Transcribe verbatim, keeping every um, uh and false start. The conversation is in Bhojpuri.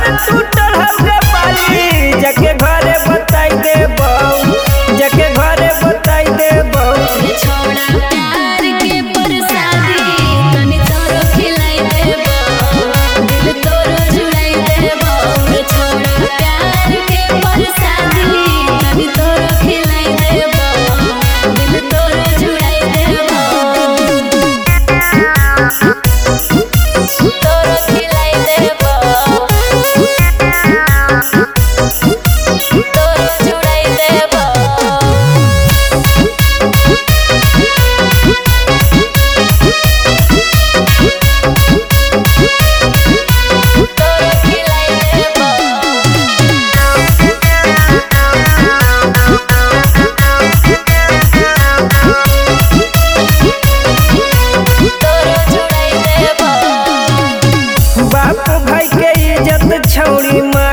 में टूटल हमरे बाली जाके घरे बताई दे बहू जाके घरे बताई दे बहू छोड़ा प्यार के परसादी तनी तोरो खिलाई देबो दिल तोरो जुड़ाई देबो छोड़ा प्यार के परसादी तनी तोरो खिलाई देबो दिल तोरो जुड़ाई देबो तोरो खिलाई देबो तोरो जुड़ाई देबो बाप भाई के इज्जत छौड़ी